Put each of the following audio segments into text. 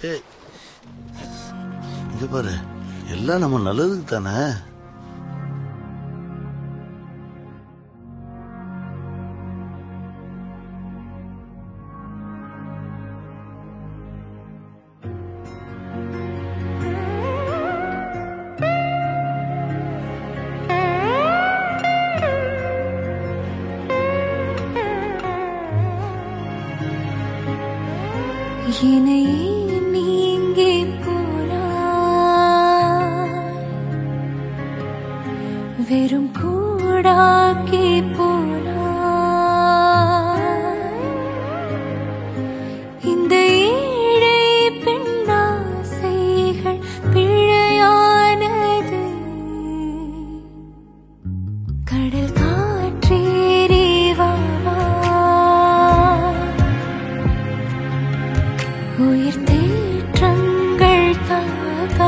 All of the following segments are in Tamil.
இங்க பாரு, எல்லாம் நம்ம நல்லதுக்கு தானே. என்னையே நீங்கே போனாய், வெறும் கூடாக்கி போனாய். இந்த ஏழை பெண்ணாசைகள் பிழையானது. கடல் காற்றேறி வாவா, உயிர் தேற்றங்கள் காக்கா.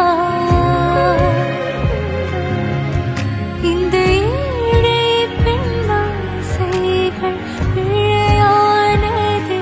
இந்த ஏழை பெண்ணாசைகள் பிழையானது.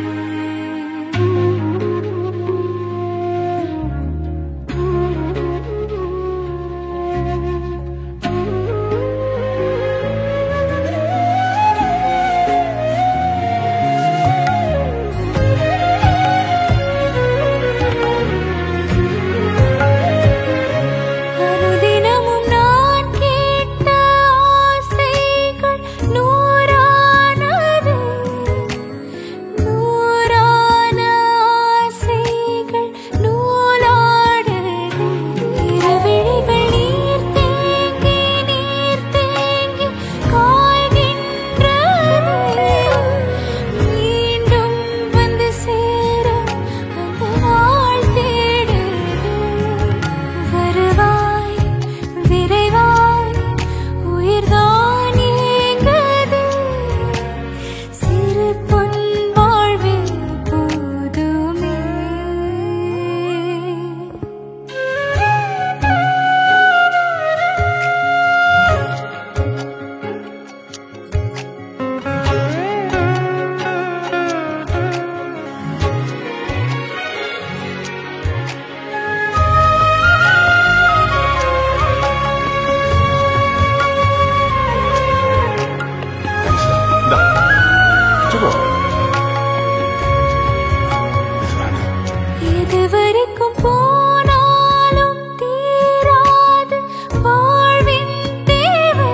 இதுவரைக்கும் போனாலும் தீராது வாழ்வின் தேவை.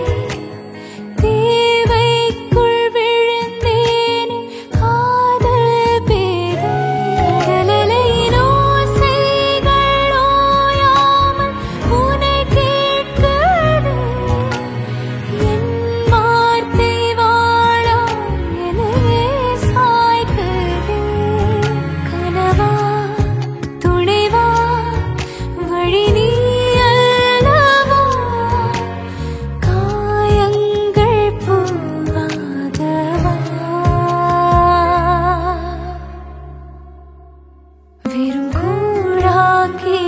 தேவைக்குள் விழுந்தேன் காதல் பேதை. கடலலையின் ஓசைகள் ஓயாமல் உன்னை கேட்குது. என் வார்த்தை வாழா எனவே சாய்க்குது. கனவா துணைவா வழி நீ அல்லவா, காயங்கள் போகாதவா. வெறும் கூடாக்கி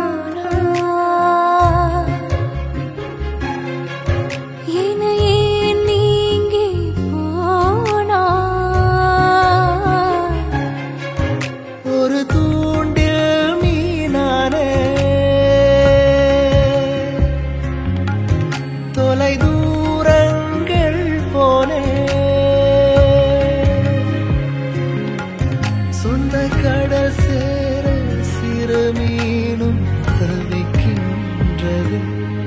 போனாய், என்னையே நீங்கி போனாய். ஒரு தூண்டில் மீனானே, தொலை தூரங்கள் போனே. சொந்த கடல் சேர சிறு மீனும் தவிக்கின்றது.